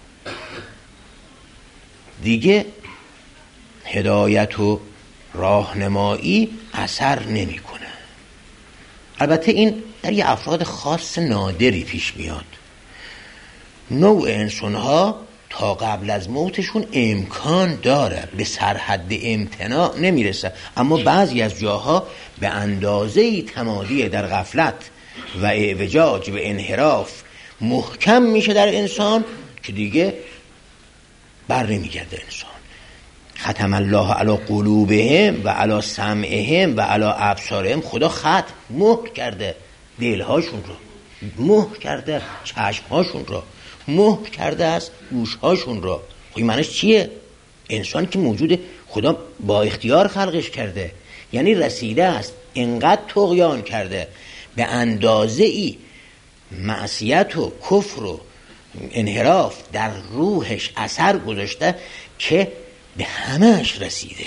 Speaker 1: دیگه هدایت و راهنمایی اثر نمیکنه. البته این در یه افراد خاص نادری پیش میاد. نوع انسان‌ها تا قبل از موتشون امکان داره، به سرحد امتناع نمیرسه، اما بعضی از جاها به اندازه‌ای تمادی در غفلت و اعوجاج و انحراف محکم میشه در انسان که دیگه بر نمیگرده انسان. ختم الله علی قلوبهم و علی سمعهم و علی ابصارهم. خدا ختم مهر کرده دلهاشون رو، مهر کرده چشمهاشون رو، مهر کرده از گوشهاشون رو. این معنیش چیه؟ انسان که موجود خدا با اختیار خلقش کرده، یعنی رسیده است اینقدر طغیان کرده، به اندازه ای معصیت و کفر و انحراف در روحش اثر گذاشته که به همهش رسیده،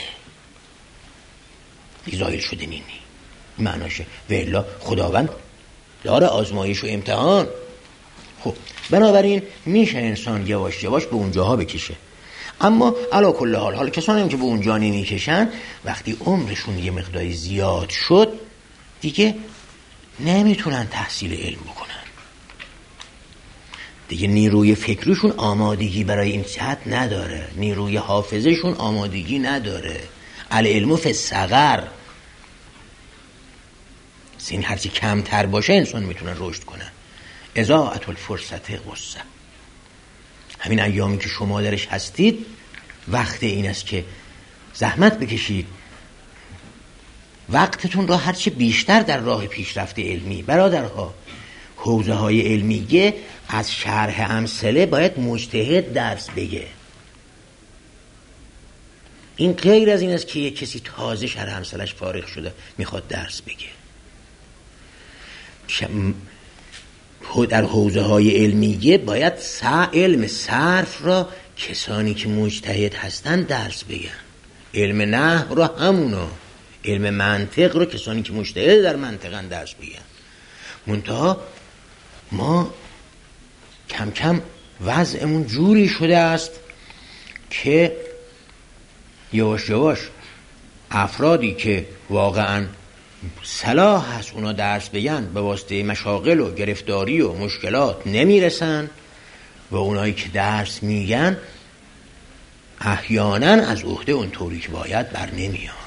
Speaker 1: زایل شده نینی معناشه. و الا خداوند داره آزمایش و امتحان. خب بنابراین میشه انسان یواش یواش به اونجاها بکشه، اما علا کل حال حالا کسانی هم که به اونجا نمیکشن وقتی عمرشون یه مقداری زیاد شد دیگه نمیتونن تحصیل علم بکنن، دیگه نیروی فکرشون آمادگی برای این جهت نداره، نیروی حافظشون آمادگی نداره. العلم فی الصغر. این هرچی کمتر باشه انسان میتونه رشد کنه. اضاعت الفرصت غصه. همین ایامی که شما درش هستید وقت این است که زحمت بکشید، وقتتون را هرچی بیشتر در راه پیشرفت علمی. برادرها، حوزه های علمیه از شرح امثله باید مجتهد درس بگه. این غیر از این است که یک کسی تازه شرح امثلش فارغ شده میخواد درس بگه. در حوزه های علمیه باید علم صرف را کسانی که مجتهد هستن درس بگن، علم نحو را همونا، علم منطق را کسانی که مجتهد در منطقن درس بگن. منتها ما کم کم وضعمون جوری شده است که یواش یواش افرادی که واقعا صلاح هست اونا درس بگن به واسطه مشاغل و گرفتاری و مشکلات نمیرسن و اونایی که درس میگن احیانا از عهده اونطوری که باید بر نمیان.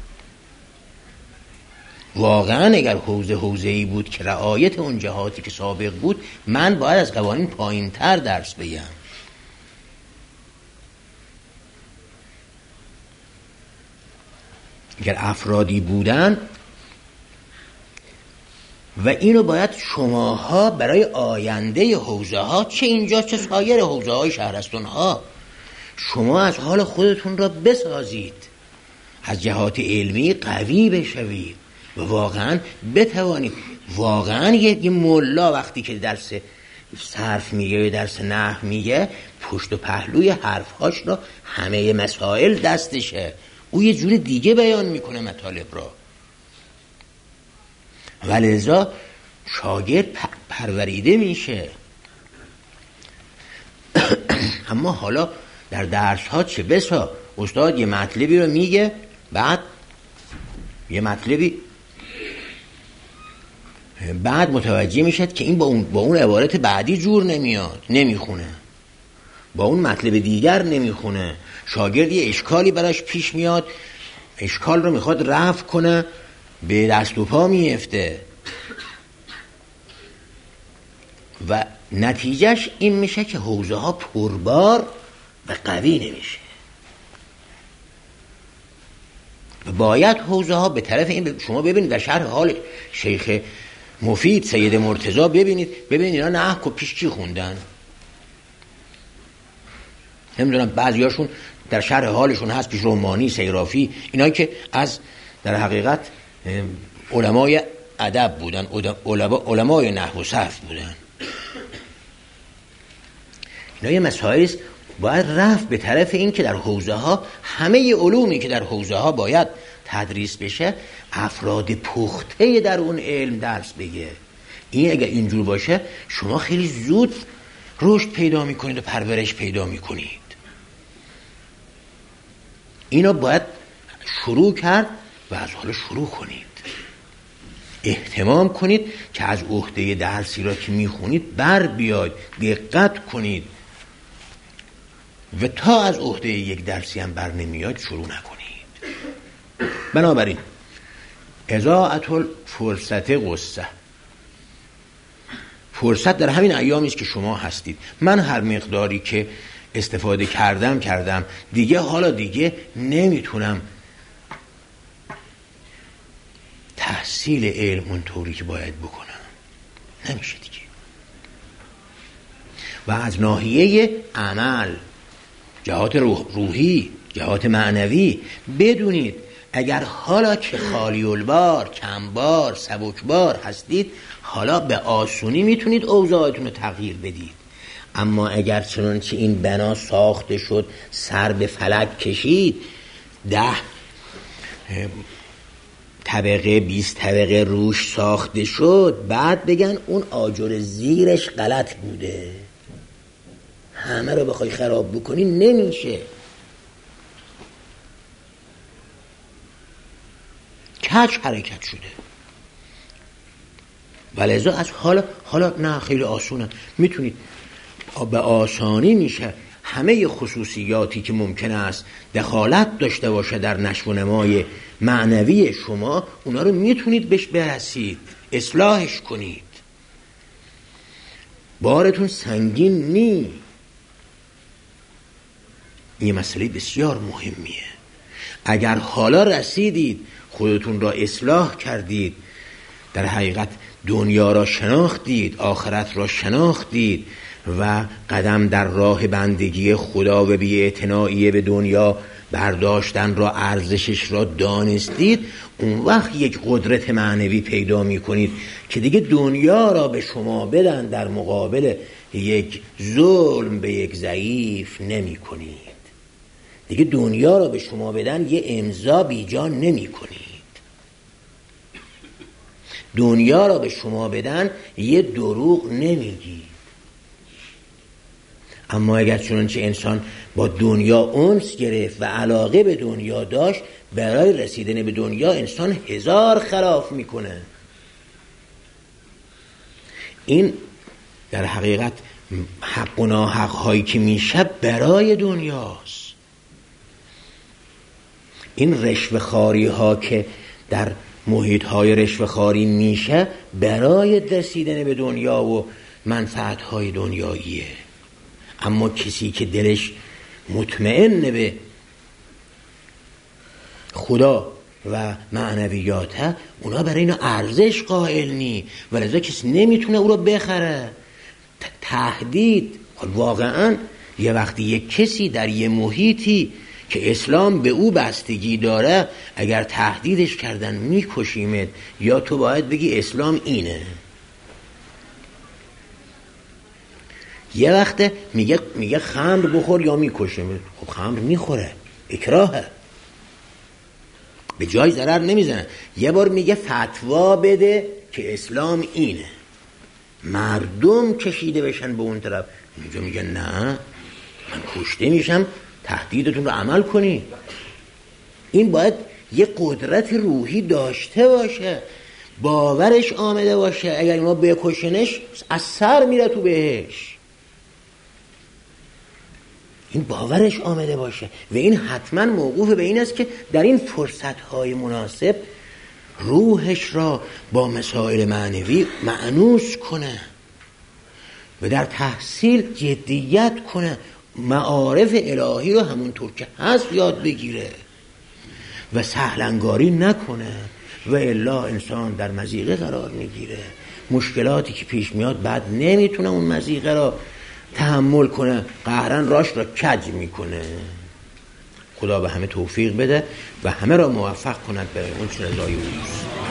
Speaker 1: واقعا اگر حوزه حوزه‌ای بود که رعایت اون جهاتی که سابق بود، من باید از قوانین پایین تر درس بگم. اگر افرادی بودن و اینو باید شماها برای آینده حوزه ها، چه اینجا چه سایر حوزه های شهرستان ها، شما از حال خودتون را بسازید، از جهات علمی قوی بشوید و واقعا بتوانید. واقعا یه ملا وقتی که درس صرف میگه و درس نحو میگه پشت و پهلوی حرفهاش را همه مسائل دستشه، او یه جور دیگه بیان میکنه مطالب را. ولذا شاگرد پروریده میشه. اما حالا در درس ها چه بسا استاد یه مطلبی رو میگه، بعد یه مطلبی بعد متوجه میشد که این با اون با اون عبارت بعدی جور نمیاد، نمیخونه، با اون مطلب دیگر نمیخونه. شاگرد یه اشکالی براش پیش میاد، اشکال رو میخواد رفع کنه، به دست و پا میفته و نتیجهش این میشه که حوزه ها پربار و قوی نمیشه. باید حوزه ها به طرف این، شما ببینید در شرح حال شیخ مفید سید مرتضی ببینید ببینید اینا نحو پیش چی خوندن. نمیدونم بعضیاشون در شرح حالشون هست پیش رمانی، سیرافی، اینا که از در حقیقت علمای ادب بودن، علمای نحو و صرف بودن. اینا یه مسائلی است باید رفت به طرف این که در حوزه ها همه علومی که در حوزه ها باید تدریس بشه افراد پخته در اون علم درس بگه. این اگر اینجور باشه شما خیلی زود رشد پیدا میکنید و پرورش پیدا میکنید. اینا باید شروع کرد و از حالا شروع کنید، اهتمام کنید که از عهده درسی را که میخونید بر بیاید، دقت کنید و تا از عهده یک درسی هم بر نمیاد شروع نکنید. بنابراین اضاعت الفرصت غصه، فرصت در همین ایامی است که شما هستید. من هر مقداری که استفاده کردم کردم دیگه، حالا دیگه نمیتونم تحصیل علم اونطوری که باید بکنم، نمیشه دیگه. و از ناحیه عمل، جهات روحی، جهات معنوی بدونید اگر حالا که خالی البار، کمبار، سبکبار هستید حالا به آسونی میتونید اوضاعتون رو تغییر بدید. اما اگر چنانچه این بنا ساخته شد سر به فلک کشید، ده طبقه بیست طبقه روش ساخته شد، بعد بگن اون آجر زیرش غلط بوده، همه رو بخوای خراب بکنی نمیشه. کج حرکت شده. ولذا از حالا حالا نه خیلی آسونه، میتونید به آسانی میشه همه خصوصیاتی که ممکن است دخالت داشته باشه در نشو و نمای معنوی شما، اونا رو میتونید بهش برسید، اصلاحش کنید. بارتون سنگین نی. این مسئله بسیار مهمیه. اگر حالا رسیدید، خودتون را اصلاح کردید، در حقیقت دنیا را شناختید، آخرت را شناختید و قدم در راه بندگی خدا و بی‌اعتنایی به دنیا برداشتن را، ارزشش را دانستید، اون وقت یک قدرت معنوی پیدا می کنید که دیگه دنیا را به شما بدن در مقابل یک ظلم به یک ضعیف نمی کنید. دیگه دنیا را به شما بدن یه امضا بیجا نمی کنید. دنیا را به شما بدن یه دروغ نمیگید. اما اگر چنانچه انسان با دنیا انس گرفت و علاقه به دنیا داشت، برای رسیدن به دنیا انسان هزار خلاف میکنه. این در حقیقت حق و ناحق هایی که میشه برای دنیاست. این رشوه‌خواری ها که در محیط های رشوه‌خواری میشه برای رسیدن به دنیا و منفعت های دنیاییه. اما کسی که دلش مطمئن به خدا و معنویاته، اونا برای اینا ارزش قائل نی، ولذا کسی نمیتونه او رو بخره. تهدید، واقعا یه وقتی یک کسی در یه محیطی که اسلام به او بستگی داره، اگر تهدیدش کردن میکشیمت، یا تو باید بگی اسلام اینه. یه وقت میگه میگه خمر بخور یا میکشیمت. خب خمر میخوره، اکراهه، به جای ضرر نمیزنه. یه بار میگه فتوا بده که اسلام اینه، مردم کشیده بشن به اون طرف. اینجا میگه نه، من کشته میشم، تهدیدتون رو عمل کنید. این باید یه قدرت روحی داشته باشه، باورش آمده باشه اگر ما بکشنش از سر میره تو بهش. این باورش آمده باشه و این حتما موقوف به این است که در این فرصتهای مناسب روحش را با مسائل معنوی مأنوس کنه و در تحصیل جدیت کنه، معارف الهی رو همونطور که هست یاد بگیره و سهلنگاری نکنه و الا انسان در مضیقه قرار میگیره. مشکلاتی که پیش میاد بعد نمیتونه اون مضیقه را تحمل کنه، قهرن راش را کج میکنه. خدا به همه توفیق بده و همه را موفق کند به اون چه رضای اوست.